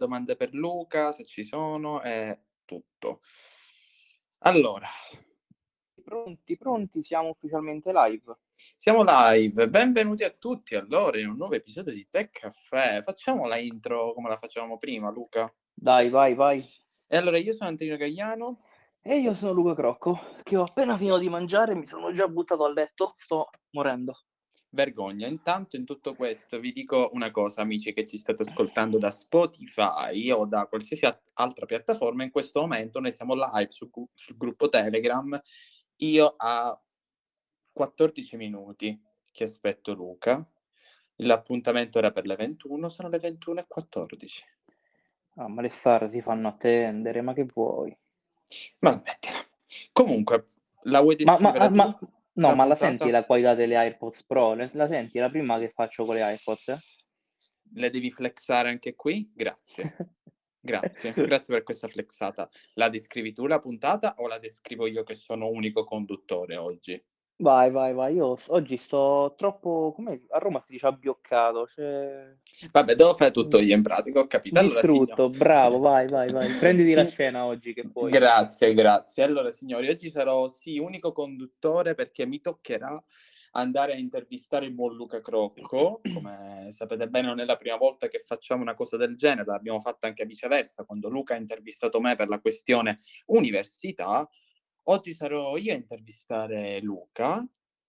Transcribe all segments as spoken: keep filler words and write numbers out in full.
domande per Luca, se ci sono e tutto. Allora, Pronti, pronti, siamo ufficialmente live. siamo live. Benvenuti a tutti allora in un nuovo episodio di Tech Caffè. Facciamo la intro come la facevamo prima, Luca. Dai, vai, vai. E allora io sono Antonino Gagliano. E io sono Luca Crocco, che ho appena finito di mangiare e mi sono già buttato a letto, sto morendo. Vergogna. Intanto in tutto questo vi dico una cosa, amici che ci state ascoltando da Spotify o da qualsiasi a- altra piattaforma. In questo momento noi siamo live su gu- sul gruppo Telegram. Io a quattordici minuti che aspetto Luca. L'appuntamento era per le ventuno, sono le ventuno e quattordici. Ah, ma le star si fanno attendere, ma che vuoi? Ma smettila. Comunque, la vuoi Ma, ma, descrivere ah, tu, ma, no, la ma la senti puntata? la qualità delle AirPods Pro? Le- La senti la prima che faccio con le AirPods? Eh? Le devi flexare anche qui? Grazie. Grazie, grazie per questa flexata. La descrivi tu la puntata o la descrivo io che sono unico conduttore oggi? Vai, vai, vai, io s- oggi sto troppo, come a Roma si dice abbioccato, cioè... Vabbè, devo fare tutto mm, io in pratica, ho capito. Allora, signor... distrutto, bravo, vai, vai, vai, prenditi la Sign- scena oggi che puoi. Grazie, grazie. Allora, signori, oggi sarò sì unico conduttore perché mi toccherà andare a intervistare il buon Luca Crocco. Come sapete bene, non è la prima volta che facciamo una cosa del genere, l'abbiamo fatta anche viceversa, quando Luca ha intervistato me per la questione università. Oggi sarò io a intervistare Luca,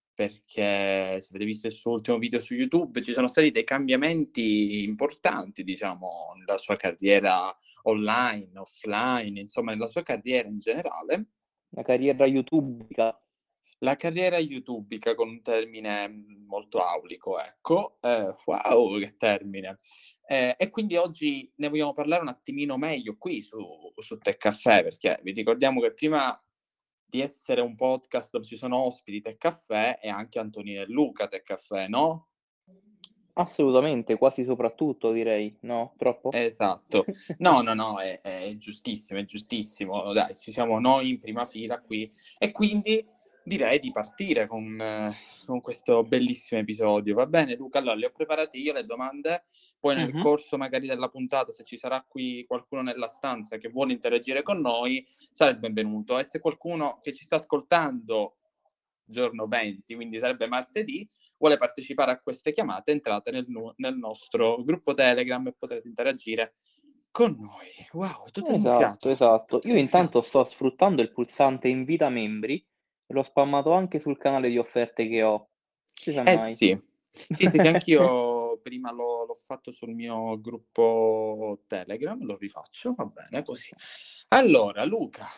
perché se avete visto il suo ultimo video su YouTube ci sono stati dei cambiamenti importanti, diciamo, nella sua carriera online, offline, insomma nella sua carriera in generale. La carriera youtubica. La carriera youtubica con un termine mh, molto aulico, ecco. Eh, wow, che termine! Eh, e quindi oggi ne vogliamo parlare un attimino meglio qui su, su Tech Caffè, perché vi ricordiamo che prima di essere un podcast dove ci sono ospiti Tech Caffè è anche Antonino e Luca Tech Caffè, no? Assolutamente, quasi soprattutto direi, no? Troppo? Esatto. No, no, no, è, è giustissimo, è giustissimo. Dai, ci siamo noi in prima fila qui e quindi direi di partire con, eh, con questo bellissimo episodio. Va bene, Luca? Allora, le ho preparate io le domande, poi nel Mh-mh. corso magari della puntata, se ci sarà qui qualcuno nella stanza che vuole interagire con noi, sarà il benvenuto. E se qualcuno che ci sta ascoltando giorno venti, quindi sarebbe martedì, vuole partecipare a queste chiamate, entrate nel, nu- nel nostro gruppo Telegram e potrete interagire con noi. Wow, tutto in un Esatto, fiato, esatto. tutto in Io un intanto fiato. sto sfruttando il pulsante invita membri e l'ho spammato anche sul canale di offerte che ho. Si sa Eh mai. sì, sì, sì, sì, anch'io prima l'ho, l'ho fatto sul mio gruppo Telegram, lo rifaccio, va bene così. Allora, Luca,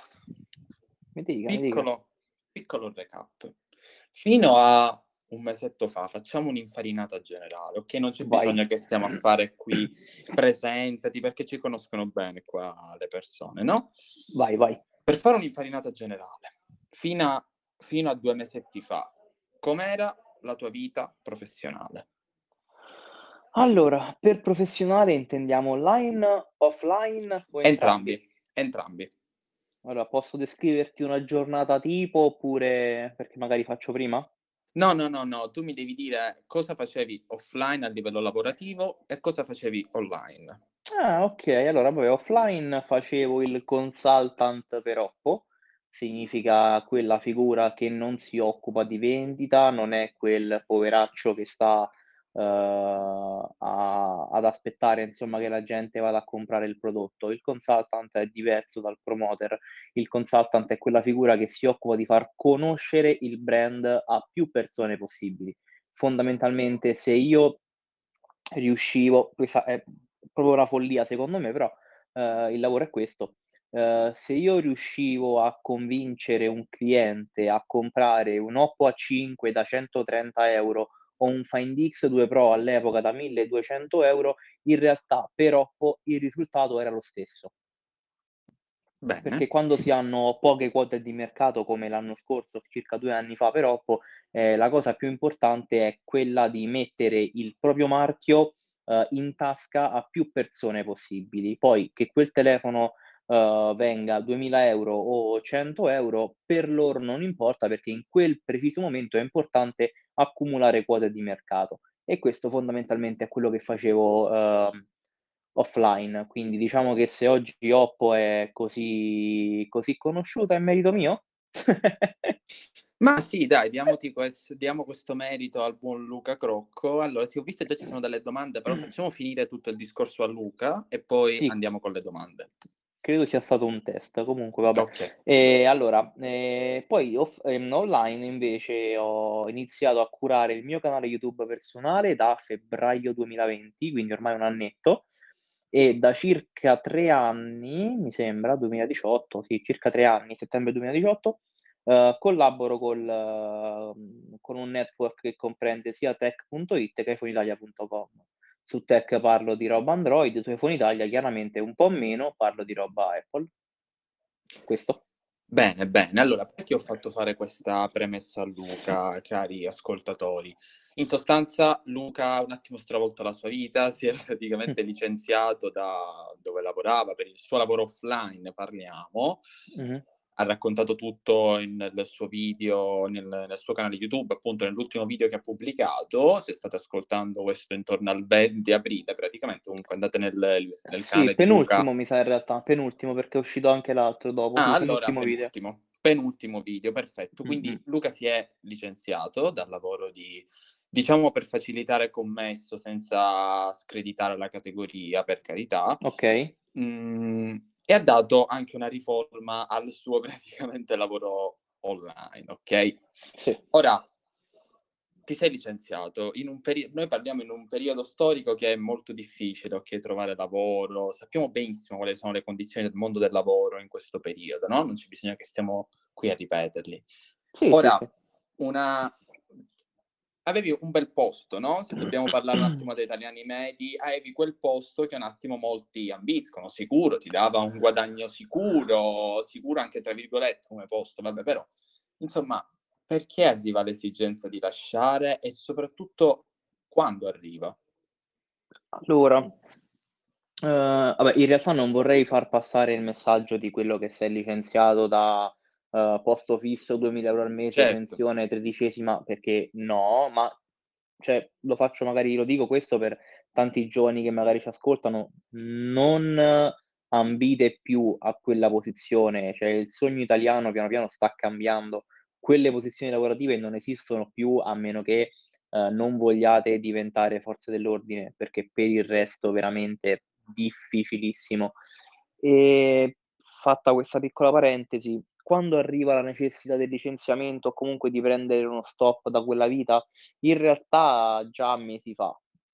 Mi dica, mi dica. piccolo, piccolo recap. Fino a un mesetto fa facciamo un'infarinata generale, ok? Non c'è Vai. bisogno che stiamo a fare qui presentati perché ci conoscono bene qua le persone, no? Vai, vai. Per fare un'infarinata generale, fino a, fino a due mesetti fa, com'era la tua vita professionale? Allora, per professionale intendiamo online, offline o entrambi? Entrambi, entrambi. Allora, posso descriverti una giornata tipo oppure perché magari faccio prima? No, no, no, no, tu mi devi dire cosa facevi offline a livello lavorativo e cosa facevi online. Ah, okay. Allora vabbè, offline facevo il consultant per Oppo, significa quella figura che non si occupa di vendita, non è quel poveraccio che sta, uhm, a ad aspettare insomma che la gente vada a comprare il prodotto. Il consultant è diverso dal promoter. Il consultant è quella figura che si occupa di far conoscere il brand a più persone possibili. Fondamentalmente se io riuscivo questa è proprio una follia secondo me, però, ehm, il lavoro è questo. Ehm, se io riuscivo a convincere un cliente a comprare un Oppo A cinque da centotrenta euro o un Find X due Pro all'epoca da milleduecento euro, in realtà per Oppo il risultato era lo stesso. Perché Bene. quando si hanno poche quote di mercato, come l'anno scorso, circa due anni fa per Oppo, ehm, la cosa più importante è quella di mettere il proprio marchio, uhm, in tasca a più persone possibili. Poi che quel telefono, uhm, venga duemila euro o cento euro per loro non importa, perché in quel preciso momento è importante accumulare quote di mercato. E questo fondamentalmente è quello che facevo, uhm, offline. Quindi diciamo che se oggi Oppo è così così conosciuta è merito mio? Ma sì dai, diamoti ques diamo questo merito al buon Luca Crocco. Allora sì, ho visto già ci sono delle domande, però facciamo finire tutto il discorso a Luca e poi Sì, andiamo con le domande. credo sia stato un test. Comunque vabbè. Okay. Ehm, allora, ehm, poi off ehm, online invece ho iniziato a curare il mio canale YouTube personale da febbraio duemilaventi, quindi ormai un annetto, e da circa tre anni, mi sembra, duemiladiciotto, sì, circa tre anni, settembre duemiladiciotto, uhm, collaboro col mhmm, con un network che comprende sia tech punto it che iPhoneitalia punto com. Su tech parlo di roba Android, su iPhone Italia chiaramente un po' meno, parlo di roba Apple. Questo. Bene, bene. Allora, perché ho fatto fare questa premessa a Luca, cari ascoltatori? In sostanza, Luca ha un attimo stravolto la sua vita, si è Mh. praticamente licenziato da dove lavorava, per il suo lavoro offline parliamo. Mh-mh. Ha raccontato tutto in nel suo video, nel nel suo canale YouTube, appunto nell'ultimo video che ha pubblicato. Se state ascoltando questo intorno al venti aprile praticamente, comunque andate nel nel Sì, canale di Luca. penultimo mi sa in realtà, penultimo perché è uscito anche l'altro dopo, Ah, sì, allora penultimo video. penultimo, penultimo video, perfetto. Mh-mh. Quindi Luca si è licenziato dal lavoro di diciamo per facilitare commesso senza screditare la categoria, per carità, Okay. mhmm, e ha dato anche una riforma al suo praticamente lavoro online, okay. Sì. Ora ti sei licenziato in un peri noi parliamo in un periodo storico che è molto difficile, okay, trovare lavoro, sappiamo benissimo quali sono le condizioni del mondo del lavoro in questo periodo, no, non c'è bisogno che stiamo qui a ripeterli. Sì, sì, Ora, sì. una avevi un bel posto, no, se dobbiamo parlare un attimo da italiani medi, avevi quel posto che un attimo molti ambiscono, sicuro, ti dava un guadagno sicuro, "sicuro" anche tra virgolette come posto, vabbè, però insomma, perché arriva l'esigenza di lasciare e soprattutto quando arriva? Allora, uhm, vabbè, in realtà non vorrei far passare il messaggio di quello che sei licenziato da, uhm, posto fisso, duemila euro € al mese, Certo, pensione tredicesima, perché no, ma cioè lo faccio magari lo dico questo per tanti giovani che magari ci ascoltano, non ambite più a quella posizione, cioè il sogno italiano piano piano sta cambiando. Quelle posizioni lavorative non esistono più a meno che, ehm, non vogliate diventare forze dell'ordine, perché per il resto veramente difficilissimo. Ehm, fatta questa piccola parentesi, quando arriva la necessità del licenziamento o comunque di prendere uno stop da quella vita, in realtà già mesi fa.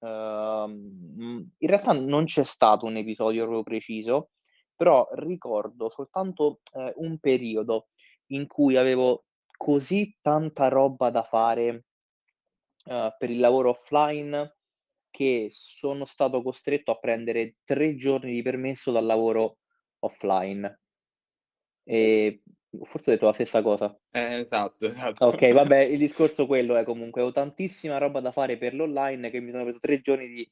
Uhm, mhmm, in realtà non c'è stato un episodio proprio preciso, però ricordo soltanto, ehm, un periodo in cui avevo così tanta roba da fare, uhm, per il lavoro offline, che sono stato costretto a prendere tre giorni di permesso dal lavoro offline. Ehm, forse ho detto la stessa cosa. eh, esatto, esatto. Okay, vabbè, il discorso quello è comunque, avevo tantissima roba da fare per l'online che mi sono preso tre giorni di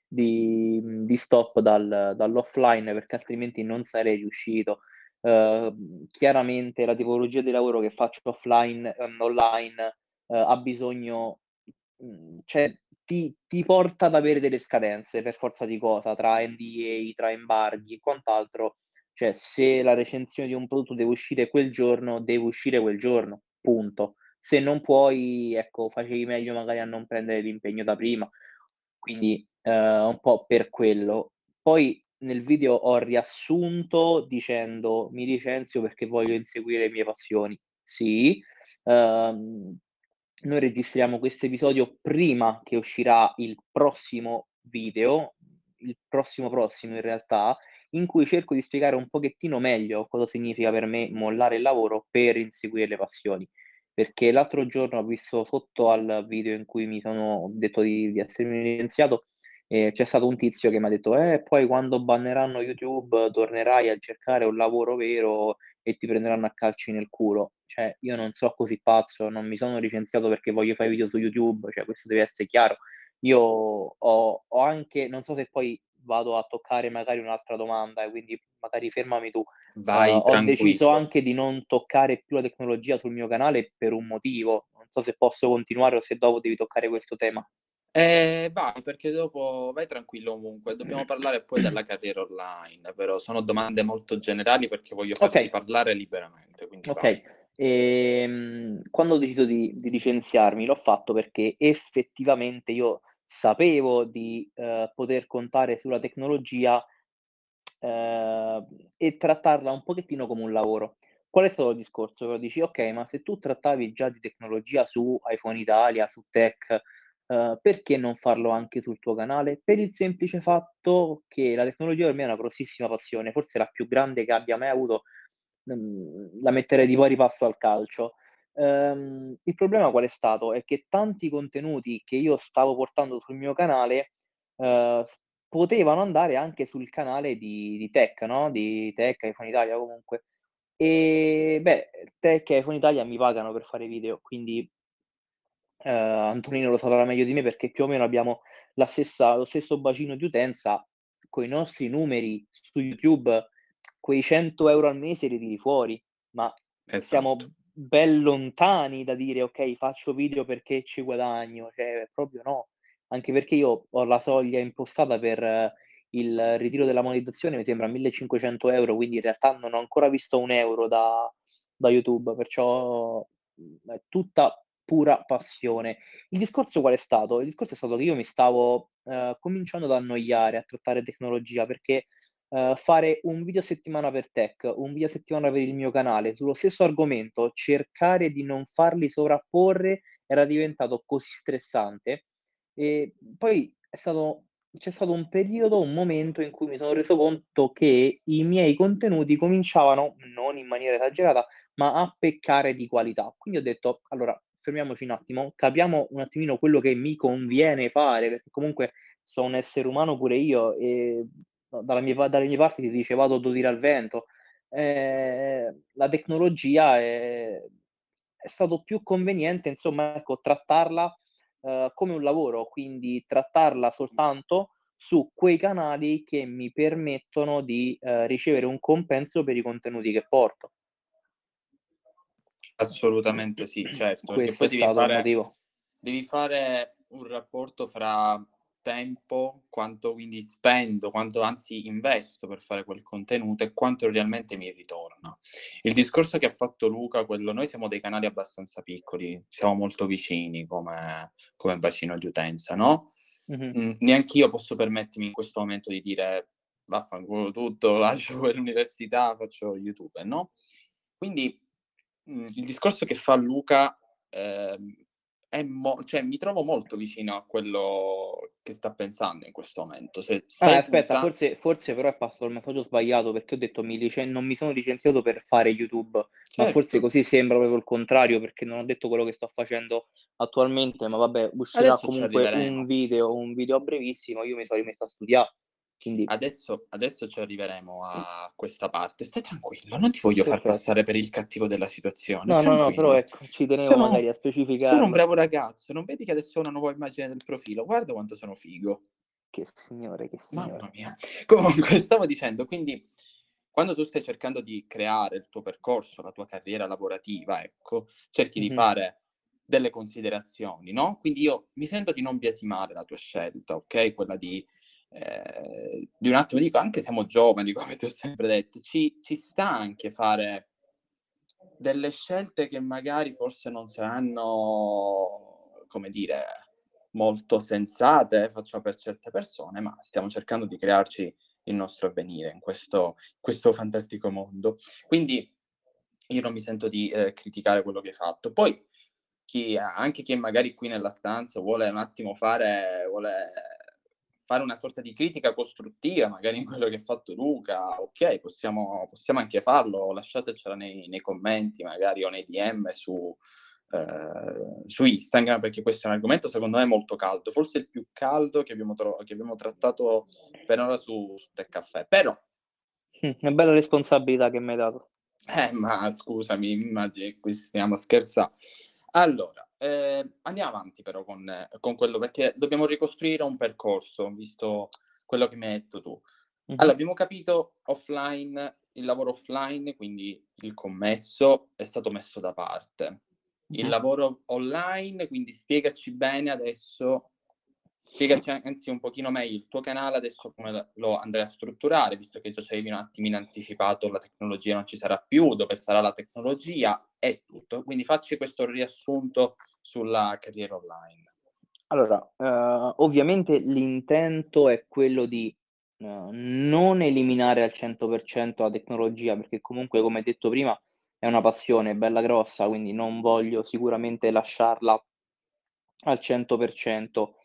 di mhmm, di stop dal dall'offline perché altrimenti non sarei riuscito. Uhm, chiaramente la tipologia di lavoro che faccio offline ehm, online, uhm, ha bisogno mhmm, cioè ti ti porta ad avere delle scadenze per forza di cosa, tra N D A, tra embarghi e quant'altro, cioè se la recensione di un prodotto deve uscire quel giorno, deve uscire quel giorno, punto. Se non puoi, ecco, facevi meglio magari a non prendere l'impegno da prima. Quindi, ehm, un po' per quello. Poi nel video ho riassunto dicendo: "Mi licenzio perché voglio inseguire le mie passioni". Sì, ehm, noi registriamo questo episodio prima che uscirà il prossimo video, il prossimo prossimo in realtà, in cui cerco di spiegare un pochettino meglio cosa significa per me mollare il lavoro per inseguire le passioni. Perché l'altro giorno ho visto sotto al video in cui mi sono ho detto di di essermi licenziato, ehm, c'è stato un tizio che m'ha detto: "Eh, poi quando banneranno YouTube tornerai a cercare un lavoro vero e ti prenderanno a calci nel culo." Cioè, io non so così pazzo, non mi sono licenziato perché voglio fare video su YouTube, cioè questo deve essere chiaro. Io ho ho anche non so se poi vado a toccare magari un'altra domanda, eh, quindi magari fermami tu. Vai Uhm, ho deciso tranquillo. anche di non toccare più la tecnologia sul mio canale per un motivo. Non so se posso continuare o se dopo devi toccare questo tema. Eh, vai, perché dopo vai tranquillo ovunque. Dobbiamo parlare poi della carriera online, però sono domande molto generali perché voglio farti Okay, parlare liberamente, quindi okay. vai. Ehm, quando ho deciso di di licenziarmi, l'ho fatto perché effettivamente io sapevo di, ehm, poter contare sulla tecnologia, ehm, e trattarla un pochettino come un lavoro. Qual è stato il discorso? Che dici: "Okay, ma se tu trattavi già di tecnologia su iPhone Italia, su Tech, ehm, perché non farlo anche sul tuo canale?" Per il semplice fatto che la tecnologia per me è una grossissima passione, forse la più grande che abbia mai avuto, mhmm, la metterei di pari passo al calcio. Ehm, il problema qual è stato? È che tanti contenuti che io stavo portando sul mio canale, ehm, s potevano andare anche sul canale di di Tech, no, di Tech, iPhone Italia comunque. Ehm, beh, Tech e iPhone Italia mi pagano per fare video, quindi Ehm, Antonino lo saprà meglio di me perché più o meno abbiamo la stessa lo stesso bacino di utenza, coi nostri numeri su YouTube quei cento euro € al mese li tiri fuori, ma Esatto. siamo ben lontani da dire: "Okay, faccio video perché ci guadagno", cioè proprio no. Anche perché io ho la soglia impostata per eh, il ritiro della monetizzazione, mi sembra millecinquecento euro €, quindi in realtà non ho ancora visto un euro da da YouTube, perciò, mhmm, è tutta pura passione. Il discorso qual è stato? Il discorso è stato che io mi stavo, ehm, cominciando ad annoiare a trattare tecnologia, perché, ehm, fare un video a settimana per Tech, un video a settimana per il mio canale, sullo stesso argomento, cercare di non farli sovrapporre era diventato così stressante. E poi è stato c'è stato un periodo, un momento in cui mi sono reso conto che i miei contenuti cominciavano, non in maniera esagerata, ma a peccare di qualità. Quindi ho detto: "Allora, fermiamoci un attimo, capiamo un attimino quello che mi conviene fare", perché comunque sono un essere umano pure io e no, dalla mie pa dalle mie parti si dice: "Vado a dire al vento". Ehm, la tecnologia è è stato più conveniente insomma, ecco, trattarla, uhm, come un lavoro, quindi trattarla soltanto su quei canali che mi permettono di, ehm, ricevere un compenso per i contenuti che porto. Assolutamente sì, certo, perché Questo poi è devi stato il fare motivo. devi fare un rapporto fra tempo, quanto quindi spendo, quanto anzi investo per fare quel contenuto e quanto realmente mi ritorna. Il discorso che ha fatto Luca, quello noi siamo dei canali abbastanza piccoli, siamo molto vicini come come bacino di utenza, no, Mh-mh. mhmm, neanch'io posso permettermi in questo momento di dire: "Vaffanculo tutto, lascio poi l'università, faccio YouTube", no, quindi Mhmm, il discorso che fa Luca, ehm, è mo cioè mi trovo molto vicino a quello che sta pensando in questo momento. Se Ah, stai aspetta, punta forse forse però è passato il messaggio sbagliato, perché ho detto mi licen non mi sono licenziato per fare YouTube, ma forse certo, così sembra proprio il contrario, perché non ho detto quello che sto facendo attualmente, ma vabbè, uscirà adesso ci comunque un arriveremo. video un video a brevissimo, io mi sono rimesso a studià, quindi Adesso adesso ci arriveremo a questa parte. Stai tranquillo, non ti voglio far perfetto. passare per il cattivo della situazione, No, no, no, però tranquillo. ecco, ci tenevo magari Sono a sono un specificarlo. bravo ragazzo, non vedi che adesso ho una nuova immagine del profilo? Guarda quanto sono figo. Che signore, che Mamma signore. mia. Comunque stavo dicendo, quindi quando tu stai cercando di creare il tuo percorso, la tua carriera lavorativa, ecco, cerchi di Mh-mh. fare delle considerazioni, no, quindi io mi sento di non biasimare la tua scelta, okay, quella di ehm, di un attimo dico, anche siamo giovani, come ti ho sempre detto, ci ci sta anche fare delle scelte che magari forse non saranno, come dire, molto sensate, facciamo per certe persone, ma stiamo cercando di crearci il nostro avvenire in questo questo fantastico mondo. Quindi io non mi sento di, ehm, criticare quello che hai fatto. Poi chi anche chi è magari qui nella stanza vuole un attimo fare vuole fare una sorta di critica costruttiva, magari in quello che ha fatto Luca, okay, possiamo possiamo anche farlo, lasciatecela nei nei commenti magari o nei D M su ehm, su Instagram, perché questo è un argomento secondo me molto caldo, forse il più caldo che abbiamo tro che abbiamo trattato per ora su su Tech Caffè. Però Mh, una bella responsabilità che m'hai dato. eh, ma scusami, immagini che qui stiamo a scherza. Allora, ehm, andiamo avanti però con con quello perché dobbiamo ricostruire un percorso, visto quello che mi hai detto tu. Mh-mh, Allora, abbiamo capito offline il lavoro offline, quindi il commesso, è stato messo da parte. Il mh-mh. lavoro online, quindi spiegaci bene adesso Spiegaci anzi un pochino meglio il tuo canale adesso come l lo andrai a strutturare, visto che già ci avevi un attimino anticipato la tecnologia non ci sarà più, dove sarà la tecnologia e tutto. Quindi facci questo riassunto sulla carriera online. Allora, ehm, ovviamente l'intento è quello di, ehm, non eliminare al cento per cento la tecnologia, perché comunque come detto prima è una passione bella grossa, quindi non voglio sicuramente lasciarla al cento per cento.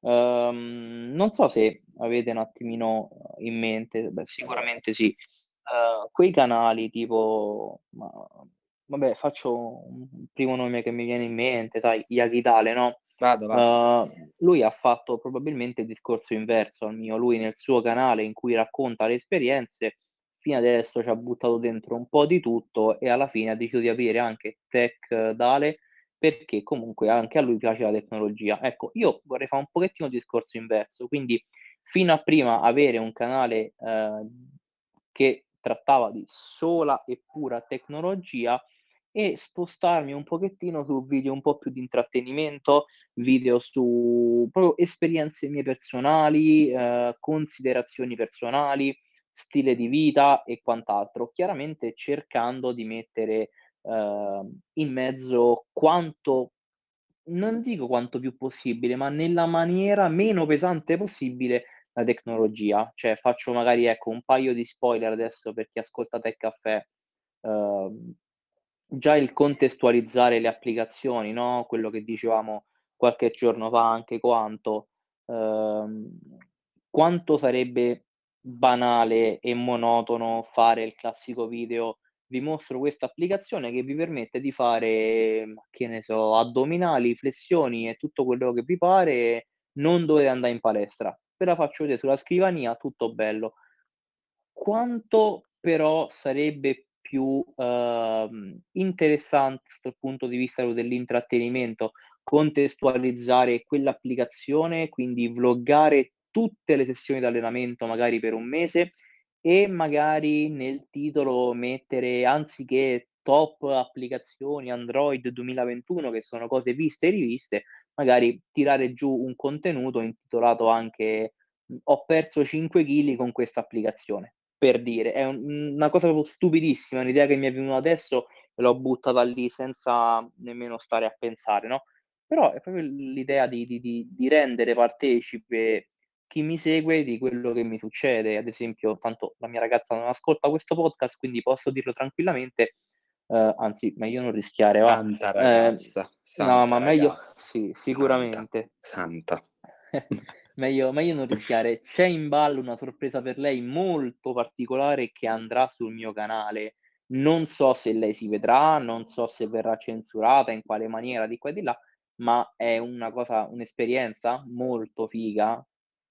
Uhm, non so se avete un attimino in mente, beh sicuramente sì, uhm, quei canali tipo ma vabbè faccio un un primo nome che mi viene in mente, sai, Yaghidale, no, Vada, vada. uhm, lui ha fatto probabilmente il discorso inverso al mio. Lui nel suo canale in cui racconta le esperienze, fino adesso ci ha buttato dentro un po' di tutto e alla fine ha deciso di aprire anche Tech Dale, perché comunque anche a lui piace la tecnologia. Ecco, io vorrei fa' un pochettino il discorso inverso, quindi fino a prima avere un canale, ehm, che trattava di sola e pura tecnologia e spostarmi un pochettino su video un po' più di intrattenimento, video su proprio esperienze mie personali, ehm, considerazioni personali, stile di vita e quant'altro, chiaramente cercando di mettere, ehm, in mezzo quanto non dico quanto più possibile, ma nella maniera meno pesante possibile la tecnologia. Cioè faccio magari, ecco, un paio di spoiler adesso per chi ascolta Tech Caffè. Uhm, Già il contestualizzare le applicazioni, no, quello che dicevamo qualche giorno fa anche quanto, uhm, quanto sarebbe banale e monotono fare il classico video: "Vi mostro questa applicazione che vi permette di fare", ma che ne so, addominali, flessioni e tutto quello che vi pare, non dovete andà in palestra. Ve la faccio vedere sulla scrivania, tutto bello. Quanto però sarebbe più, uhm, interessante sotto il punto di vista dell'intrattenimento, contestualizzare quell'applicazione, quindi vloggare tutte le sessioni d'allenamento magari per un mese e magari nel titolo mettere anziché top applicazioni Android duemilaventuno, che sono cose viste e riviste, magari tirare giù un contenuto intitolato anche, mhmm: "Ho perso cinque chili con questa applicazione", per dire. È un mhmm, una cosa proprio stupidissima, un'idea che mi è venuta adesso e l'ho buttata lì senza nemmeno stare a pensare, no, però è proprio l l'idea di di di di rendere partecipe chi mi segue di quello che mi succede. Ad esempio, tanto la mia ragazza non ascolta questo podcast, quindi posso dirlo tranquillamente, uhm, anzi meglio non rischiare va. Santa Ehm, ragazza, no, santa ma meglio ragazza, sì, santa, sicuramente. santa. Meglio meglio non rischiare. C'è in ballo una sorpresa per lei molto particolare che andrà sul mio canale. Non so se lei si vedrà, non so se verrà censurata, in quale maniera, di qua e di là, ma è una cosa un'esperienza molto figa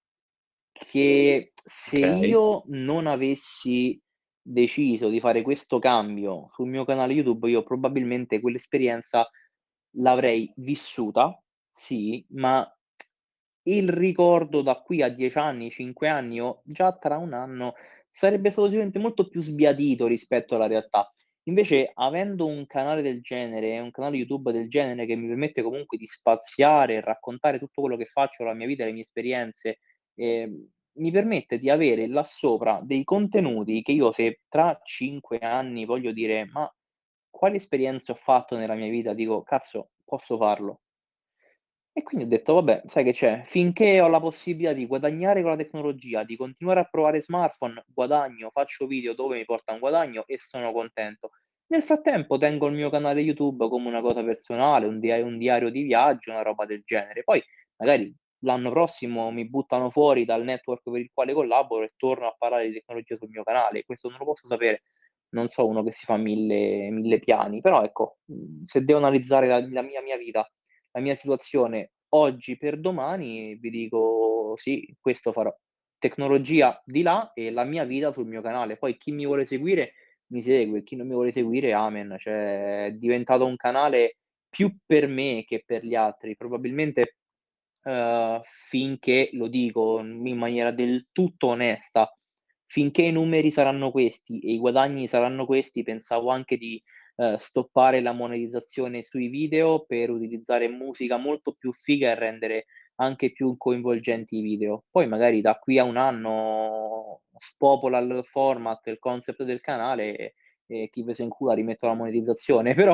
che se Okay, io non avessi deciso di fare questo cambio sul mio canale YouTube, io probabilmente quell'esperienza l'avrei vissuta, sì, ma il ricordo da qui a dieci anni, cinque anni o già tra un anno sarebbe stato sicuramente molto più sbiadito rispetto alla realtà. Invece avendo un canale del genere, un canale YouTube del genere che mi permette comunque di spaziare e raccontare tutto quello che faccio, la mia vita, le mie esperienze, ehm, mi permette di avere là sopra dei contenuti che io se tra cinque anni voglio dire: "Ma quali esperienze ho fatto nella mia vita?" Dico: "Cazzo, posso farlo." E quindi ho detto: "Vabbè, sai che c'è, finché ho la possibilità di guadagnare con la tecnologia, di continuare a provare smartphone, guadagno, faccio video dove mi porta un guadagno e sono contento. Nel frattempo tengo il mio canale YouTube come una cosa personale, un dia un diario di viaggio, una roba del genere. Poi magari l'anno prossimo mi buttano fuori dal network per il quale collaboro e torno a parlare di tecnologia sul mio canale. Questo non lo posso sapere, non so uno che si fa mille mille piani, però ecco, mhmm, se devo analizzare la la mia mia vita, la mia situazione oggi per domani, vi dico sì, questo farò. Tecnologia di là e la mia vita sul mio canale. Poi chi mi vuole seguire mi segue, chi non mi vuole seguire amen. Cioè è diventato un canale più per me che per gli altri. Probabilmente, uhm, finché lo dico in maniera del tutto onesta, finché i numeri saranno questi e i guadagni saranno questi, pensavo anche di, ehm, stoppare la monetizzazione sui video per utilizzare musica molto più figa e rendere anche più coinvolgenti i video. Poi magari da qui a un anno spopola il format, il concept del canale e e chi ve se incula rimetto la monetizzazione, però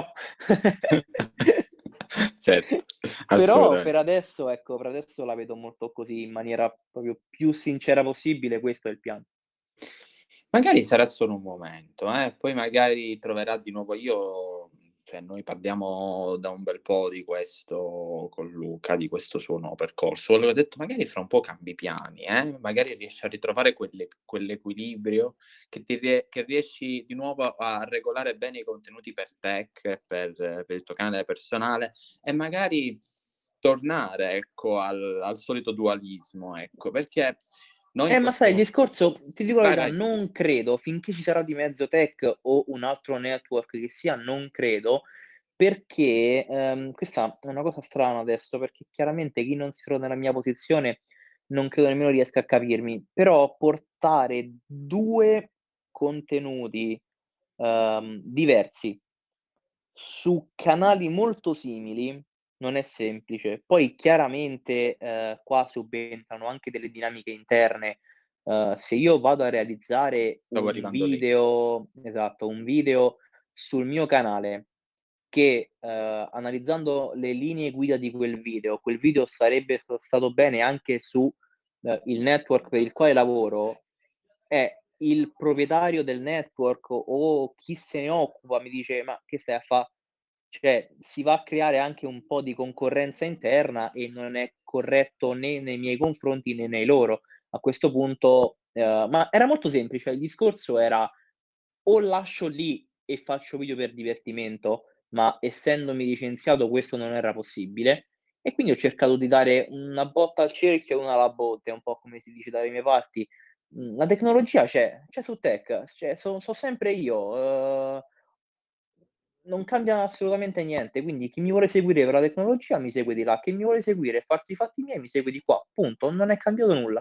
Certo, però per assolutamente. adesso ecco, per adesso la vedo molto così, in maniera proprio più sincera possibile, questo è il piano. Magari sarà solo un momento, eh, poi magari troverà di nuovo io cioè noi parliamo da un bel po' di questo con Luca, di questo suo nuovo percorso. L'avevo detto magari fra un po' cambi piani, eh, magari riesci a ritrovare quelle quell'equilibrio che ti rie che riesci di nuovo a regolare bene i contenuti per tech, per per il tuo canale personale e magari tornare, ecco, al al solito dualismo, ecco, perché noi in Eh, ma sai il questo discorso ti dico la vai, verità, vai. non credo, finché ci sarà di mezzo tech o un altro network che sia, non credo, perché, ehm, questa è una cosa strana adesso, perché chiaramente chi non si trova nella mia posizione non credo nemmeno riesca a capirmi, però portare due contenuti, ehm, diversi su canali molto simili non è semplice. Poi chiaramente, ehm, qua subentrano anche delle dinamiche interne. Uhm, se io vado a realizzare Stavo un arrivando lì. video esatto, un video sul mio canale che, uhm, analizzando le linee guida di quel video, quel video sarebbe st stato bene anche su, uhm, il network per il quale lavoro, eh, il proprietario del network o chi se ne occupa mi dice: "Ma che stai a fa?" Cioè, si va a creare anche un po' di concorrenza interna e non è corretto né nei miei confronti né nei loro. A questo punto, ehm ma era molto semplice, il discorso era: o lascio lì e faccio video per divertimento, ma essendomi licenziato questo non era possibile, e quindi ho cercato di dare una botta al cerchio e una alla botte, un po' come si dice dalle mie parti. Mhmm, la tecnologia c'è, c'è su Tech, cioè so so sempre io, uhm non cambia assolutamente niente, quindi chi mi vuole seguire per la tecnologia mi segue di là, chi mi vuole seguire e farsi i fatti miei mi segue di qua, punto, non è cambiato nulla.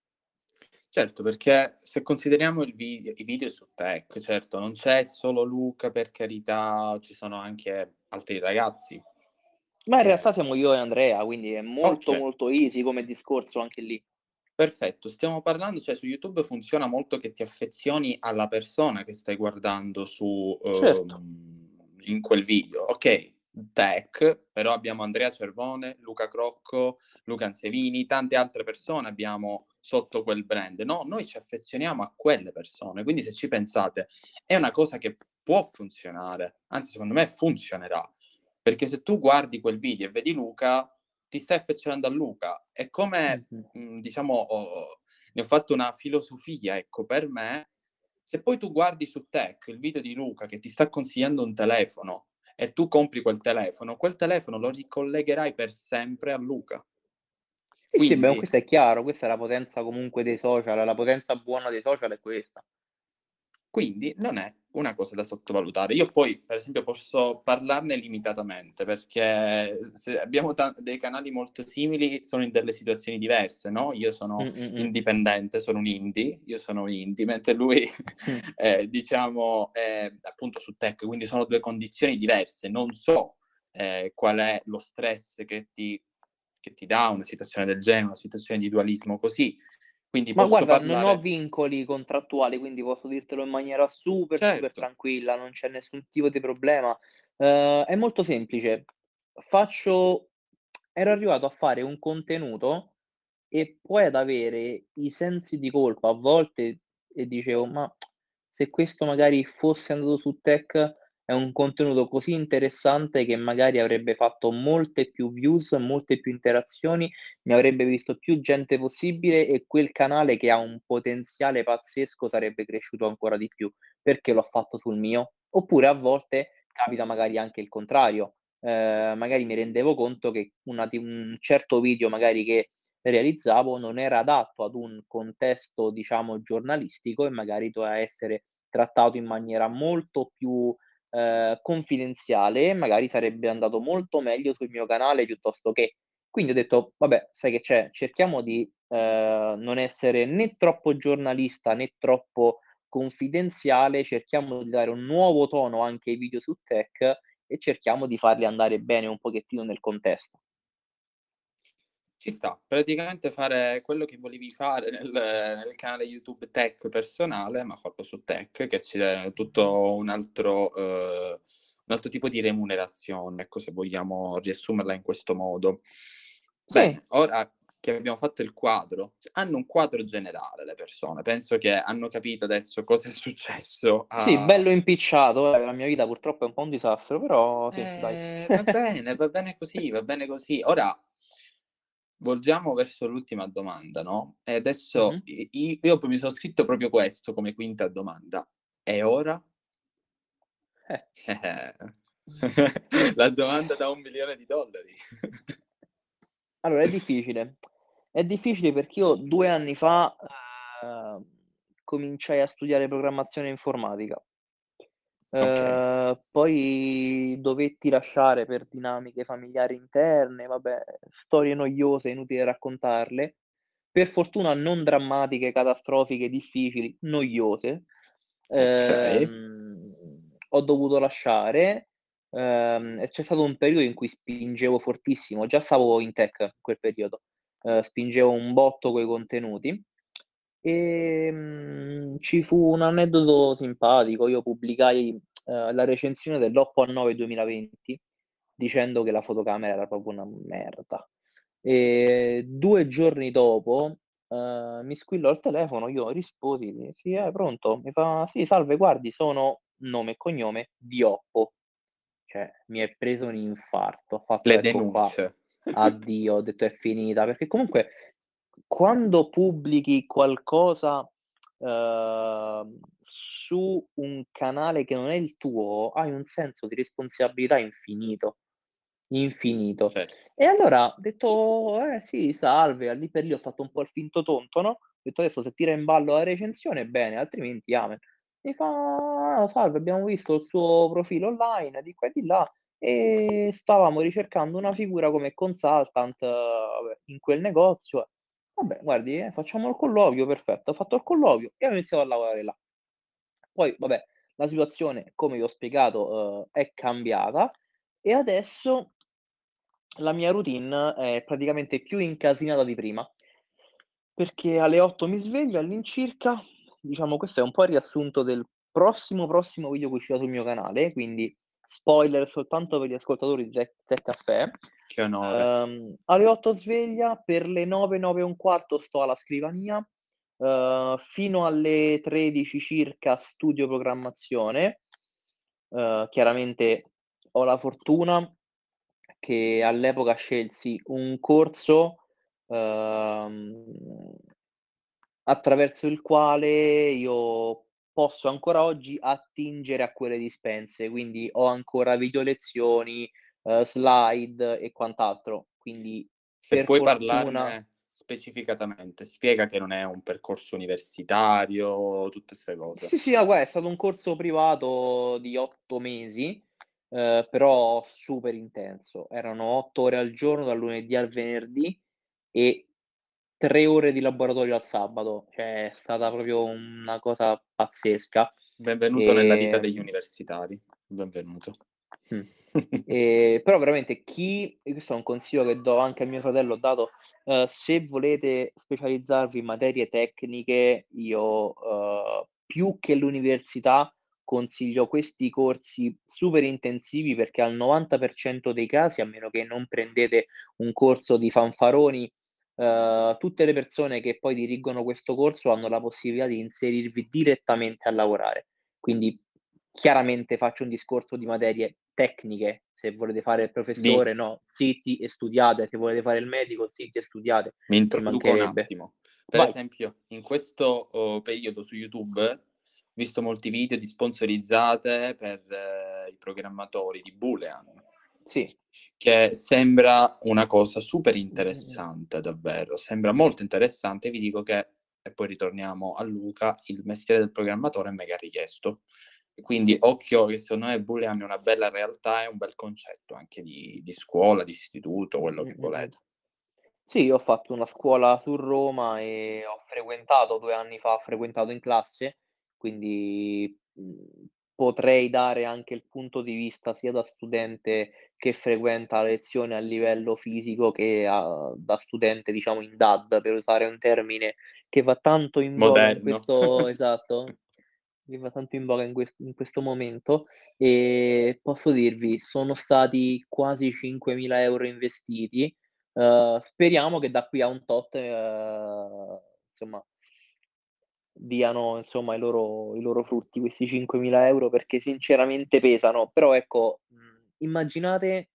Certo, perché se consideriamo il video i video su tech, certo, non c'è solo Luca, per carità, ci sono anche altri ragazzi Ma in che realtà siamo io e Andrea, quindi è molto, okay, molto easy come discorso anche lì. perfetto. Stiamo parlando cioè su YouTube funziona molto che ti affezioni alla persona che stai guardando su Certo. uhm, in quel video. Okay, tech, però abbiamo Andrea Cervone, Luca Crocco, Luca Ansevini, tante altre persone abbiamo sotto quel brand, no, noi ci affezioniamo a quelle persone, quindi se ci pensate è una cosa che può funzionare, anzi secondo me funzionerà, perché se tu guardi quel video e vedi Luca, ti stai affezionando a Luca. È come Mh-mh. Mhmm, diciamo ho ne ho fatto una filosofia, ecco, per me, se poi tu guardi su Tech il video di Luca che ti sta consigliando un telefono e tu compri quel telefono, quel telefono lo ricollegherai per sempre a Luca. Sì, sì, beh, Quindi questo è chiaro, questa è la potenza comunque dei social, la potenza buona dei social è questa. Quindi non è una cosa da sottovalutare. Io poi, per esempio, posso parlarne limitatamente, perché s se abbiamo ta dei canali molto simili, sono in delle situazioni diverse, no, io Mh, sono mh, mh. indipendente, sono un indie, io sono un indie, mentre lui Mh. è diciamo, è appunto su tech, quindi sono due condizioni diverse. Non so, ehm, qual è lo stress che ti che ti dà una situazione del genere, una situazione di dualismo così. Quindi Ma posso guarda, non ho parlare vincoli contrattuali, quindi posso dirtelo in maniera super, super certo. tranquilla, non c'è nessun tipo di problema. Ehm, è molto semplice. Faccio ero arrivato a fare un contenuto e poi ad avere i sensi di colpa a volte e dicevo: "Ma se questo magari fosse andato su Tech è un contenuto così interessante che magari avrebbe fatto molte più views, molte più interazioni, mi avrebbe visto più gente possibile e quel canale che ha un potenziale pazzesco sarebbe cresciuto ancora di più. Perché l'ho fatto sul mio?" Oppure a volte capita magari anche il contrario, ehm, magari mi rendevo conto che una di un certo video magari che realizzavo non era adatto ad un contesto, diciamo, giornalistico e magari doveva essere trattato in maniera molto più, ehm, confidenziale e magari sarebbe andato molto meglio sul mio canale piuttosto che quindi ho detto: "Vabbè, sai che c'è, cerchiamo di, ehm, non essere né troppo giornalista né troppo confidenziale, cerchiamo di dare un nuovo tono anche ai video su tech e cerchiamo di farli andare bene un pochettino nel contesto." Ci sta, praticamente fare quello che volevi fare nel nel canale YouTube tech personale, ma farlo su tech, che c'è tutto un altro uhm, un altro tipo di remunerazione, ecco, se vogliamo riassumerla in questo modo. Sì, Bene, ora che abbiamo fatto il quadro, hanno un quadro generale le persone, penso che hanno capito adesso cosa è successo sì, a bello impicciato, eh, la mia vita purtroppo è un po' un disastro, però sì, dai. ehm, va bene, va bene così, va bene così. Ora volgiamo verso l'ultima domanda, no, e adesso Mh-mh. i i io poi mi sono scritto proprio questo come quinta domanda: e ora? Eh. Eh-eh. La domanda da un milione di dollari. Allora è difficile. È difficile perché io due anni fa, ehm, cominciai a studiare programmazione informatica. Okay, Ehm, poi dovetti lasciare per dinamiche familiari interne, vabbè, storie noiose, inutile raccontarle. Per fortuna non drammatiche, catastrofiche, difficili, noiose. okay. Ehm, Ho dovuto lasciare, ehm, e c'è stato un periodo in cui spingevo fortissimo, già stavo in tech in quel periodo, ehm, spingevo un botto coi contenuti. Ehm, ci fu un aneddoto simpatico. Io pubblicai, ehm, la recensione dell'Oppo A nove duemilaventi dicendo che la fotocamera era proprio una merda. E due giorni dopo, ehm, mi squillò il telefono, io risposi: "Sì, eh, pronto?" Mi fa: "Sì, salve, guardi sono" nome e cognome, "di Oppo". Cioè, mi è preso un infarto. Ho fatto: Le "Ecco qua, denunce. addio." Ho detto: "È finita." Perché comunque quando pubblichi qualcosa, uhm, su un canale che non è il tuo, hai un senso di responsabilità infinito, infinito. Cer E allora ho detto: "Eh sì, salve." Lì per lì ho fatto un po' il finto tonto, no, ho detto: "Adesso se tira in ballo la recensione bene, altrimenti amen." Mi fa: "Ah, salve, abbiamo visto il suo profilo online di qua e di là e stavamo ricercando una figura come consultant, eh, vabbè, in quel negozio." Vabbè, guardi, eh, facciamo il colloquio, perfetto. Ho fatto il colloquio e ho iniziato a lavorare là. Poi, vabbè, la situazione, come vi ho spiegato, uhm, è cambiata e adesso la mia routine è praticamente più incasinata di prima, perché alle otto mi sveglio all'incirca, diciamo questo è un po' il riassunto del prossimo, prossimo video che uscirà sul mio canale, quindi spoiler soltanto per gli ascoltatori di Tech Tech Caffè. che onore. Uhm, alle otto sveglia, per le nove, nove e un quarto sto alla scrivania, uhm, fino alle tredici circa studio programmazione. Uhm, chiaramente ho la fortuna che all'epoca scelsi un corso, uhm, attraverso il quale io posso ancora oggi attingere a quelle dispense, quindi ho ancora video lezioni, uhm, slide e quant'altro. Quindi Se per puoi fortuna parlarne specificatamente, spiega che non è un percorso universitario, tutte 'ste cose. sì, sì, no guarda è stato un corso privato di otto mesi, uhm, però super intenso. Erano otto ore al giorno dal lunedì al venerdì e tre ore di laboratorio al sabato, cioè è stata proprio una cosa pazzesca. Benvenuto nella vita degli Ehm universitari. Benvenuto. Mh. Ehm, però veramente chi e questo è un consiglio che do anche a mio fratello, ho dato, uhm, se volete specializzarvi in materie tecniche, io, uhm, più che l'università, consiglio questi corsi super intensivi perché al novanta per cento dei casi, a meno che non prendete un corso di fanfaroni, uhm, tutte le persone che poi dirigono questo corso hanno la possibilità di inserirvi direttamente a lavorare. Quindi chiaramente faccio un discorso di materie tecniche, se volete fare il Mi professore, no, zitti e studiate, se volete fare il medico, zitti e studiate, mi ci introduco un mancherebbe. attimo. Per Vai. esempio, in questo, uhm, periodo su YouTube, ho visto molti video di sponsorizzate per eh, i programmatori di Boolean, Sì. che sembra una cosa super Mh, mh, mh. interessante davvero, sembra molto interessante. Vi dico che e poi ritorniamo a Luca, il mestiere del programmatore è mega richiesto. E quindi Sì. occhio che secondo me Boolean è una bella realtà, è un bel concetto anche di di scuola, di istituto, quello Mh, che mh, mh. volete. Sì, io ho fatto una scuola su Roma e ho frequentato due anni fa, ho frequentato in classe, quindi, mhmm, potrei dare anche il punto di vista sia da studente che frequenta la lezione a livello fisico che a da studente diciamo in D A D, per usare un termine che va tanto in voga in Moderno. questo esatto, che va tanto in voga in ques in questo momento, e posso dirvi sono stati quasi cinquemila euro investiti. Uhm, speriamo che da qui a un tot, uhm, insomma diano insomma i loro i loro frutti questi cinquemila euro perché sinceramente pesano. Però ecco, mhmm, immaginate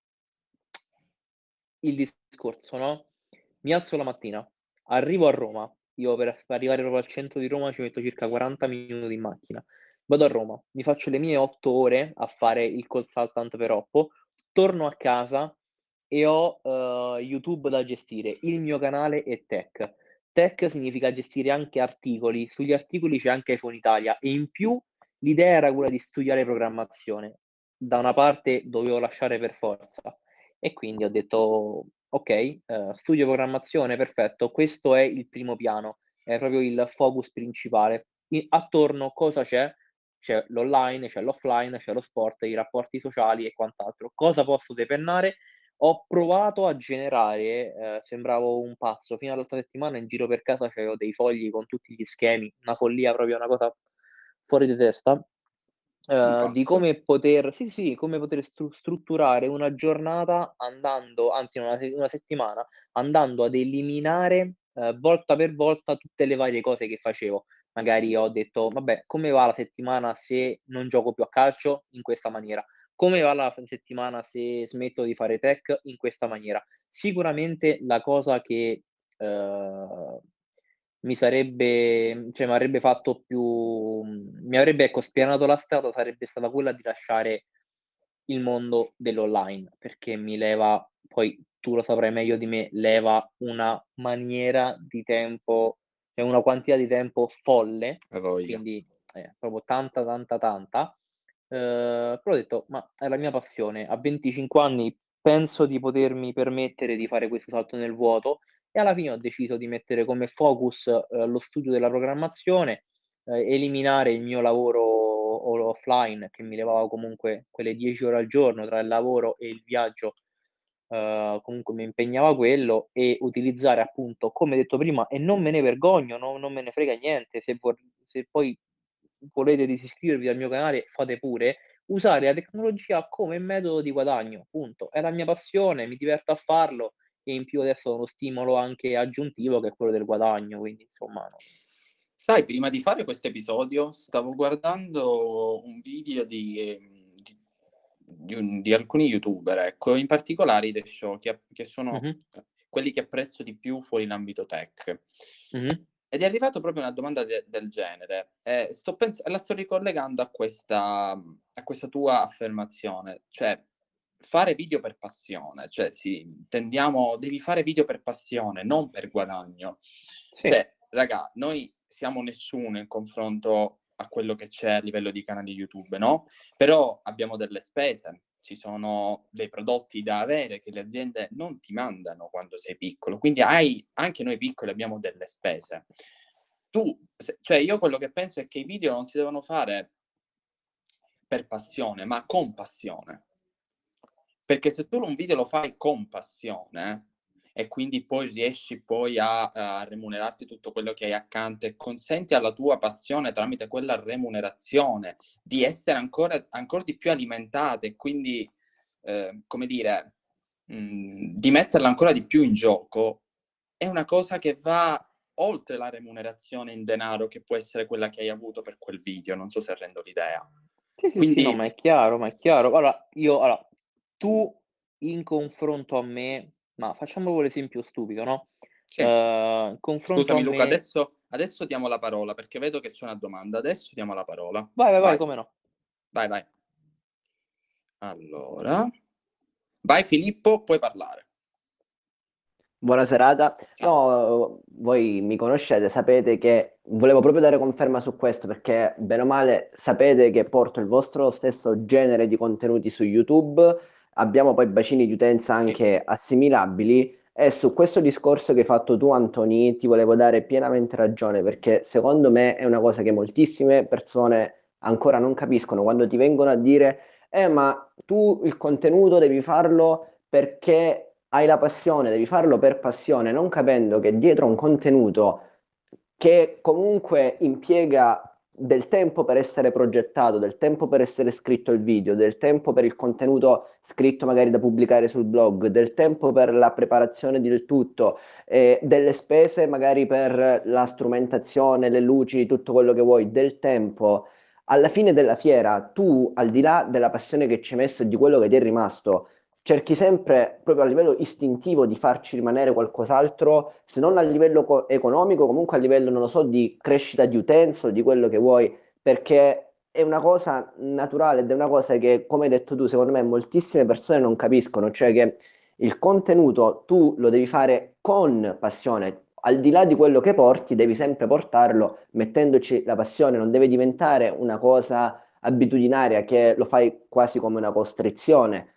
il discorso, no, mi alzo la mattina, arrivo a Roma, io per f arrivare proprio al centro di Roma ci metto circa quaranta minuti in macchina. Vado a Roma, mi faccio le mie otto ore a fare il consultant per Oppo, torno a casa e ho, uhm, YouTube da gestire, il mio canale e Tech. Tech significa gestire anche articoli, sugli articoli c'è anche iPhone Italia e in più l'idea era quella di studiare programmazione. Da una parte dovevo lasciare per forza e quindi ho detto: "Okay, uhm, studio programmazione, perfetto, questo è il primo piano, è proprio il focus principale". I attorno cosa c'è? C'è l'online, c'è l'offline, c'è lo sport, i rapporti sociali e quant'altro. Cosa posso depennare? Ho provato a generare, ehm, sembravo un pazzo, fino all'altra settimana in giro per casa c'avevo dei fogli con tutti gli schemi, una follia, proprio una cosa fuori di testa, Un ehm, di pazzo. come poter sì, sì, come poter stru strutturare una giornata andando anzi una se una settimana, andando ad eliminare, ehm, volta per volta tutte le varie cose che facevo. Magari ho detto: "Vabbè, come va la settimana se non gioco più a calcio? In questa maniera. Come va la f settimana se smetto di fare tech? In questa maniera". Sicuramente la cosa che, uhm, mi sarebbe cioè m'avrebbe fatto più mhmm, mi avrebbe, ecco, spianato la strada sarebbe stata quella di lasciare il mondo dell'online, perché mi leva poi tu lo saprai meglio di me, leva una maniera di tempo e una quantità di tempo folle, A voglia. quindi, eh, proprio tanta, tanta, tanta. Uhm, però ho detto: "Ma è la mia passione, a venticinque anni penso di potermi permettere di fare questo salto nel vuoto", e alla fine ho deciso di mettere come focus, uhm, lo studio della programmazione, ehm, eliminare il mio lavoro o offline che mi levava comunque quelle dieci ore al giorno tra il lavoro e il viaggio, uhm, comunque mi impegnava quello, e utilizzare appunto, come detto prima, e non me ne vergogno, no non me ne frega niente, se vor se poi volete disiscrivervi al mio canale fate pure, usare la tecnologia come metodo di guadagno, punto. È la mia passione, mi diverto a farlo e in più adesso ho uno stimolo anche aggiuntivo che è quello del guadagno, quindi insomma no. Sai, prima di fare questo episodio stavo guardando un video di ehm, di di un di alcuni youtuber, ecco, in particolare i The Show, che a che sono, Mh-mh, ehm, quelli che apprezzo di più fuori l'ambito tech. mh-mh, Ed è arrivato proprio una domanda de del genere, e sto pens la sto ricollegando a questa mhmm, a questa tua affermazione, cioè fare video per passione, cioè sì, intendiamo devi fare video per passione, non per guadagno. sì, Cioè, raga, noi siamo nessuno in confronto a quello che c'è a livello di canali YouTube, no, però abbiamo delle spese, ci sono dei prodotti da avere che le aziende non ti mandano quando sei piccolo, quindi hai anche noi piccoli abbiamo delle spese. Tu se cioè io quello che penso è che i video non si devono fare per passione, ma con passione. Perché se tu un video lo fai con passione e quindi poi riesci poi a a remunerarti tutto quello che hai accanto e consenti alla tua passione, tramite quella remunerazione, di essere ancora ancor di più alimentata e quindi, ehm, come dire, mhmm, di metterla ancora di più in gioco, è una cosa che va oltre la remunerazione in denaro, che può essere quella che hai avuto per quel video, non so se rendo l'idea. sì, sì, sì, no, Quindi ma è chiaro, ma è chiaro. Allora io allora, tu in confronto a me ma facciamo proprio l'esempio stupido, no, sì. uhm, in confronto a Scusami Luca, me adesso adesso diamo la parola, perché vedo che c'è una domanda. Adesso diamo la parola. vai, vai, vai, Vai, come no. vai, vai. Allora, vai Filippo, puoi parlare. Buona serata. Ciao. No, voi mi conoscete, sapete che volevo proprio dare conferma su questo perché bene o male sapete che porto il vostro stesso genere di contenuti su YouTube, abbiamo poi bacini di utenza Sì. anche assimilabili e su questo discorso che hai fatto tu, Antoni, ti volevo dare pienamente ragione perché secondo me è una cosa che moltissime persone ancora non capiscono quando ti vengono a dire eh ma tu il contenuto devi farlo perché hai la passione, devi farlo per passione, non capendo che dietro un contenuto che comunque impiega del tempo per essere progettato, del tempo per essere scritto il video, del tempo per il contenuto scritto magari da pubblicare sul blog, del tempo per la preparazione del tutto, eh, delle spese magari per la strumentazione, le luci, tutto quello che vuoi, del tempo. Alla fine della fiera, tu, al di là della passione che ci hai messo e di quello che ti è rimasto, cerchi sempre, proprio a livello istintivo, di farci rimanere qualcos'altro, se non a livello co- economico, comunque a livello, non lo so, di crescita di utenza, o di quello che vuoi, perché è una cosa naturale ed è una cosa che, come hai detto tu, secondo me moltissime persone non capiscono, cioè che il contenuto tu lo devi fare con passione, al di là di quello che porti, devi sempre portarlo mettendoci la passione, non deve diventare una cosa abitudinaria che lo fai quasi come una costrizione.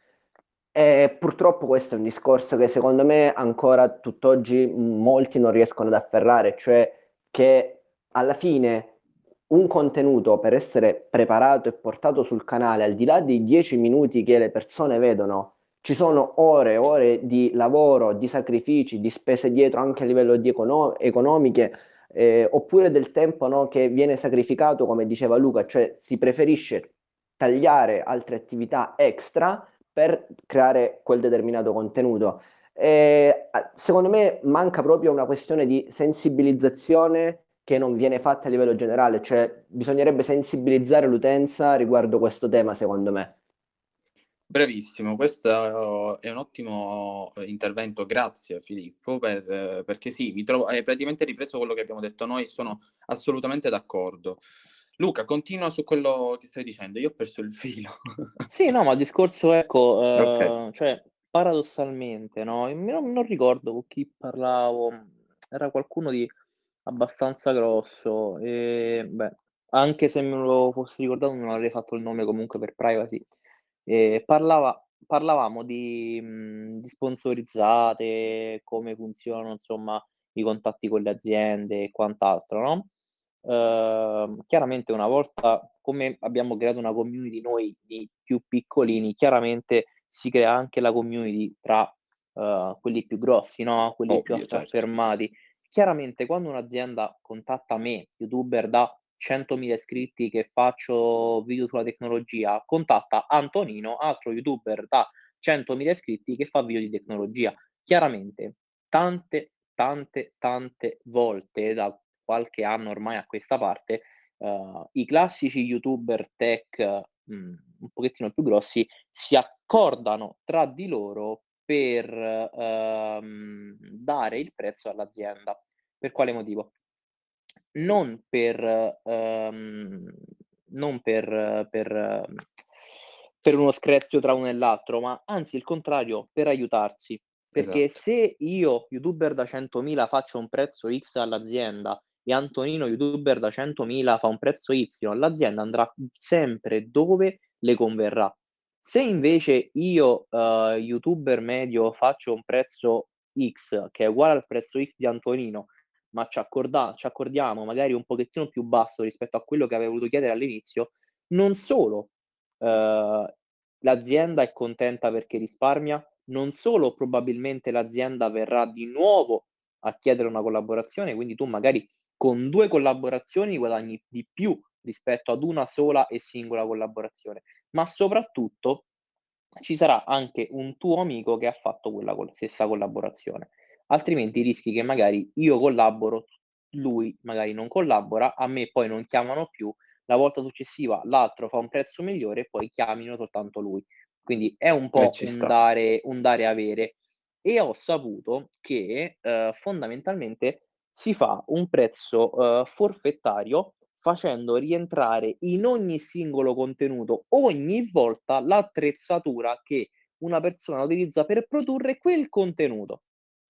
E purtroppo questo è un discorso che secondo me ancora tutt'oggi molti non riescono ad afferrare, cioè che alla fine un contenuto per essere preparato e portato sul canale, al di là dei dieci minuti che le persone vedono, ci sono ore e ore di lavoro, di sacrifici, di spese dietro anche a livello di econo- economiche, eh, oppure del tempo, no, che viene sacrificato, come diceva Luca, cioè si preferisce tagliare altre attività extra per creare quel determinato contenuto. E, a- secondo me manca proprio una questione di sensibilizzazione che non viene fatta a livello generale, cioè bisognerebbe sensibilizzare l'utenza riguardo questo tema, secondo me. Bravissimo, questo è un ottimo eh, intervento, grazie Filippo, per, eh, perché sì, mi trovo, hai praticamente ripreso quello che abbiamo detto noi, sono assolutamente d'accordo. Luca, continua su quello che stai dicendo, io ho perso il filo. Sì, no, ma il discorso ecco, Ok, ehm, cioè paradossalmente, no, io mi non non ricordo con chi parlavo, mhmm, era qualcuno di abbastanza grosso, ehm, beh, anche se me lo fossi ricordato non avrei fatto il nome comunque per privacy. Ehm, parlava parlavamo di mhmm, di sponsorizzate, come funzionano insomma i contatti con le aziende e quant'altro, no, uhm, chiaramente una volta come abbiamo creato una community noi di più piccolini, chiaramente si crea anche la community tra, uhm, quelli più grossi, no, quelli più ovvio, aff certo. affermati. Chiaramente quando un'azienda contatta me, youtuber da centomila iscritti che faccio video sulla tecnologia, contatta Antonino, altro youtuber da centomila iscritti che fa video di tecnologia. Chiaramente tante, tante, tante volte da qualche anno ormai a questa parte, uhm, i classici youtuber tech, mhmm, un pochettino più grossi, si accordano tra di loro per, uhm, dare il prezzo all'azienda. Per quale motivo? Non per uhm, non per per mhmm, per uno screzio tra uno e l'altro, ma anzi il contrario, per aiutarsi. Perché Esatto. se io, youtuber da centomila, faccio un prezzo X all'azienda e Antonino, youtuber da centomila, fa un prezzo Y, l'azienda andrà sempre dove le converrà. Se invece io, uhm, youtuber medio, faccio un prezzo X che è uguale al prezzo X di Antonino, ma ci accorda ci accordiamo magari un pochettino più basso rispetto a quello che avevo voluto chiedere all'inizio, non solo, uhm, l'azienda è contenta perché risparmia, non solo probabilmente l'azienda verrà di nuovo a chiedere una collaborazione, quindi tu magari con due collaborazioni guadagni di più rispetto ad una sola e singola collaborazione, ma soprattutto ci sarà anche un tuo amico che ha fatto quella col stessa collaborazione. Altrimenti rischi che magari io collaboro, lui magari non collabora, a me poi non chiamano più, la volta successiva l'altro fa un prezzo migliore e poi chiamino soltanto lui. Quindi è un E po' ci un sta. dare un dare e avere. E ho saputo che, uhm, fondamentalmente si fa un prezzo, uhm, forfettario facendo rientrare in ogni singolo contenuto, ogni volta, l'attrezzatura che una persona utilizza per produrre quel contenuto.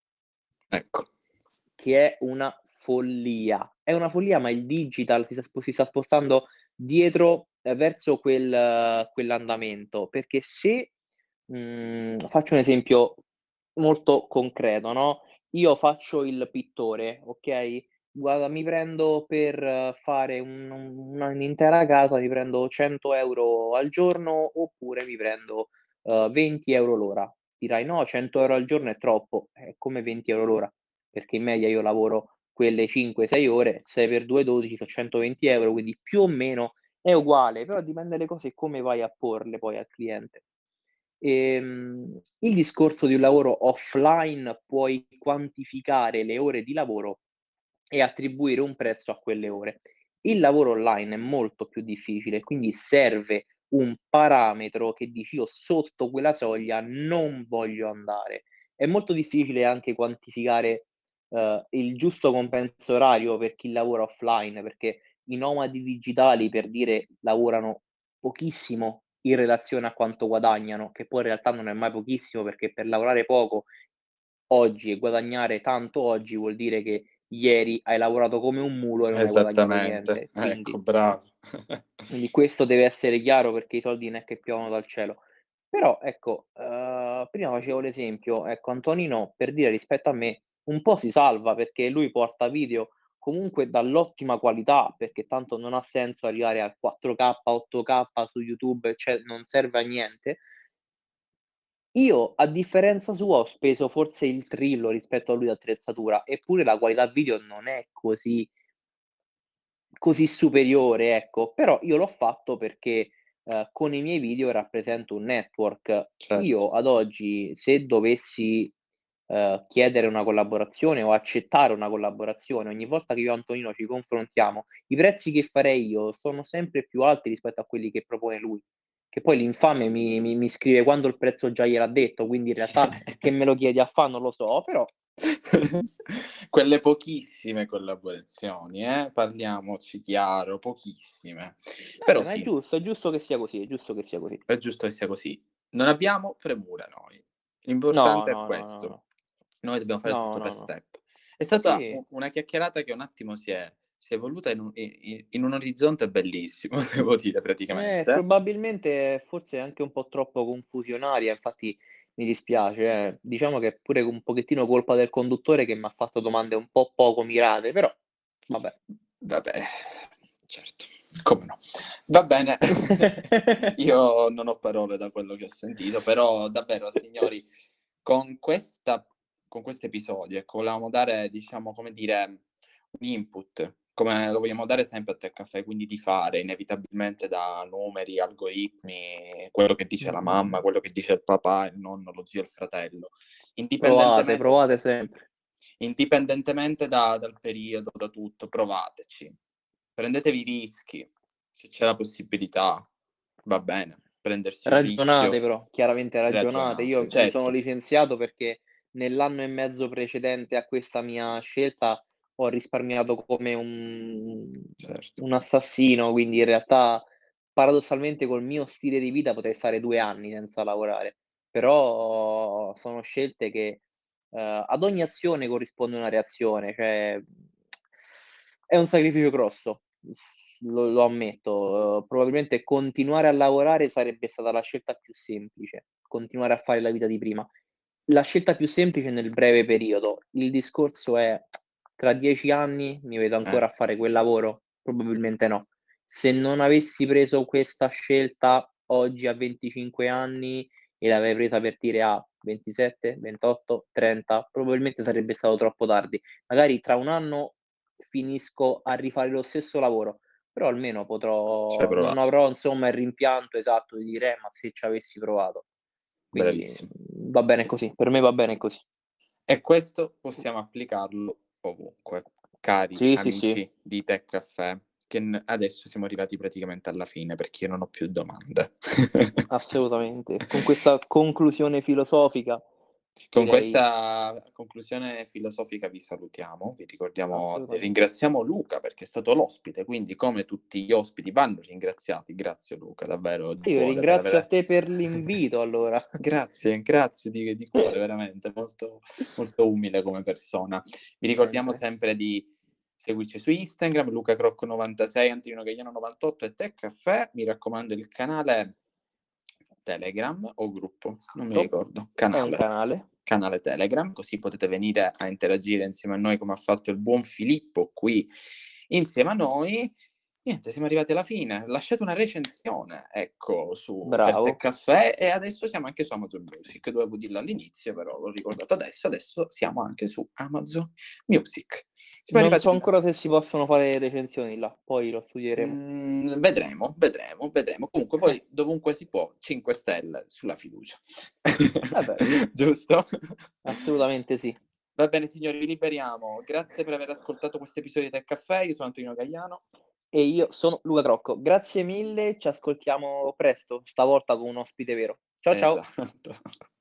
Ecco, Che è una follia. È una follia, ma il digital si sta spo si sta spostando dietro ehm, verso quel quell'andamento, perché se mhmm, faccio un esempio molto concreto, no, io faccio il pittore, okay, guarda, mi prendo per eh, fare un un un'intera casa, mi prendo cento euro € al giorno, oppure mi prendo, uhm, venti euro € l'ora. Dirai: "No, cento euro € al giorno è troppo." Eh, come venti euro € l'ora, perché in media io lavoro quelle cinque, sei ore, sei per due, dodici, so' centoventi euro €, quindi più o meno è uguale, però dipende le cose come vai a porle poi al cliente. Ehm, il discorso di un lavoro offline, puoi quantificare le ore di lavoro e attribuire un prezzo a quelle ore. Il lavoro online è molto più difficile, quindi serve un parametro che dici: "Io sotto quella soglia non voglio andare". È molto difficile anche quantificare, uhm, il giusto compenso orario per chi lavora offline, perché i nomadi digitali, per dire, lavorano pochissimo in relazione a quanto guadagnano, che poi in realtà non è mai pochissimo, perché per lavorare poco oggi e guadagnare tanto oggi vuol dire che ieri hai lavorato come un mulo e non hai guadagnato Esattamente, niente. ecco, Quindi bravo. quindi questo deve essere chiaro, perché i soldi non è che piovono dal cielo. Però ecco, uhm, prima facevo l'esempio, ecco, Antonino, per dire, rispetto a me, un po' si salva, perché lui porta video comunque dall'ottima qualità, perché tanto non ha senso arrivare a quattro K, otto K su YouTube, cioè non serve a niente. Io, a differenza sua, ho speso forse il triplo rispetto a lui di attrezzatura, eppure la qualità video non è così così superiore, ecco. Però io l'ho fatto perché, ehm, con i miei video rappresento un network. Certo. Io ad oggi, se dovessi, ehm, chiedere una collaborazione o accettare una collaborazione, ogni volta che io e Antonino ci confrontiamo, i prezzi che farei io sono sempre più alti rispetto a quelli che propone lui. Che poi l'infame mi mi mi scrive quando il prezzo già gliel'ha detto, quindi in realtà che me lo chiedi a fa' non lo so, però Quelle pochissime collaborazioni, eh, parliamoci chiaro, pochissime. vabbè, Però ma è sì, giusto, è giusto che sia così, è giusto che sia così. è giusto che sia così. Non abbiamo premura noi. No, L'importante è no, no, no, questo. no. Noi dobbiamo fare No, tutto no, per no. step. È stata Sì. u una chiacchierata che un attimo si è si è evoluta in un i i in un orizzonte bellissimo, devo dire Eh, praticamente. probabilmente forse è anche un po' troppo confusionaria, infatti mi dispiace, eh. Diciamo che è pure un pochettino colpa del conduttore, che m'ha fatto domande un po' poco mirate, però vabbè. Vabbè, certo, come no. Va bene, io non ho parole da quello che ho sentito, però davvero signori, con questa con questo episodio, ecco, volevamo dare, diciamo, come dire, un input, come lo vogliamo dare sempre a Tech Caffè, quindi di fare inevitabilmente da numeri, algoritmi, quello che dice Mh, la mh, mh. mamma, quello che dice il papà, il nonno, lo zio, il fratello. Provate, Indipendentemente provate sempre. indipendentemente da dal periodo, da tutto, provateci. Prendetevi i rischi, se c'è la possibilità, va bene, prendersi un Ragionate rischio, però, chiaramente ragionate. ragionate, Io mi sono certo, licenziato perché nell'anno e mezzo precedente a questa mia scelta ho risparmiato come un certo. un assassino, quindi in realtà paradossalmente col mio stile di vita potrei stare due anni senza lavorare, però sono scelte che, ehm, ad ogni azione corrisponde una reazione, cioè è un sacrificio grosso. S lo lo ammetto, uhm, probabilmente continuare a lavorare sarebbe stata la scelta più semplice, continuare a fare la vita di prima. La scelta più semplice nel breve periodo. Il discorso è: tra dieci anni mi vedo Eh, ancora a fare quel lavoro? Probabilmente no. Se non avessi preso questa scelta oggi a venticinque anni e l'avrei presa per dire a ventisette, ventotto, trenta, probabilmente sarebbe stato troppo tardi. Magari tra un anno finisco a rifare lo stesso lavoro, però almeno ci hai potrò non provato. avrò insomma il rimpianto esatto di dire: "Eh, ma se ci avessi provato". Quindi, Bravissimo. mhmm, va bene così, per me va bene così. E questo possiamo applicarlo ovunque, cari Sì, sì, sì, amici di Tech Caffè, che n adesso siamo arrivati praticamente alla fine, perché io non ho più domande. assolutamente. Con questa conclusione filosofica Con direi questa conclusione filosofica vi salutiamo, vi ricordiamo assolutamente. ringraziamo Luca perché è stato l'ospite, quindi come tutti gli ospiti vanno ringraziati. Grazie Luca, davvero di Io cuore per ringrazio a avere te per l'invito allora. grazie, grazie di di cuore veramente, molto molto umile come persona. Vi ricordiamo Sempre. sempre di seguirci su Instagram, lucacroc novantasei, Antonino Gagliano novantotto e Tech Caffè. Mi raccomando il canale Telegram o gruppo? Non mi Esatto. ricordo. È un Canale. canale. canale Telegram, così potete venire a interagire insieme a noi come ha fatto il buon Filippo qui insieme a noi. Niente, siamo arrivati alla fine. Lasciate una recensione, ecco, su per Tè Bravo. Caffè, e adesso siamo anche su Amazon Music. Dovevo dirlo all'inizio, però l'ho ricordato adesso. Adesso siamo anche su Amazon Music. Siamo Non arrivati so ancora se si possono fare recensioni là, poi lo studieremo. Mm, vedremo, vedremo, vedremo. Comunque poi dovunque si può, cinque stelle sulla fiducia. Vabbè. Giusto? Assolutamente sì. Va bene, signori, vi liberiamo. Grazie per aver ascoltato questo episodio di Tè Caffè. Io sono Antonino Gagliano. E io sono Luca Crocco. Grazie mille, ci ascoltiamo presto, stavolta con un ospite vero. Ciao ciao. Esatto.